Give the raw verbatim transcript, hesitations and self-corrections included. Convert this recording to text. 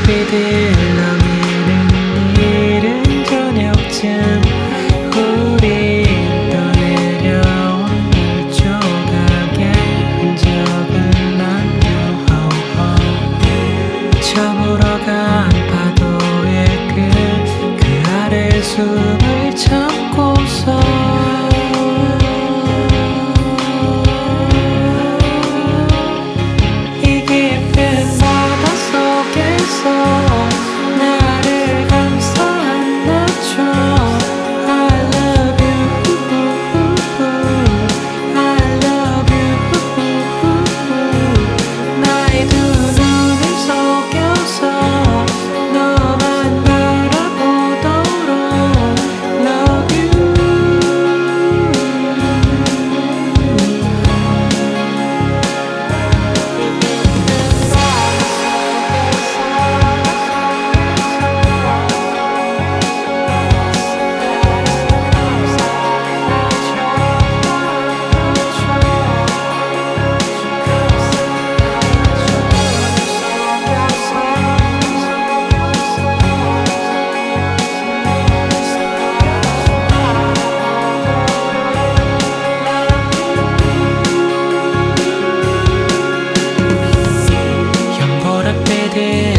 불빛 일렁이는 이른 저녁쯤 우린 떠내려온 별 조각의 흔적을 남겨 저물어간 파도의 끝 그 아래 숨을 참고서 이 깊은 바다 속에서 나를 감싸 안아줘. I love you, I love you. 나의 두 눈을 속여서 너만 바라보도록 love you. 연보랏빛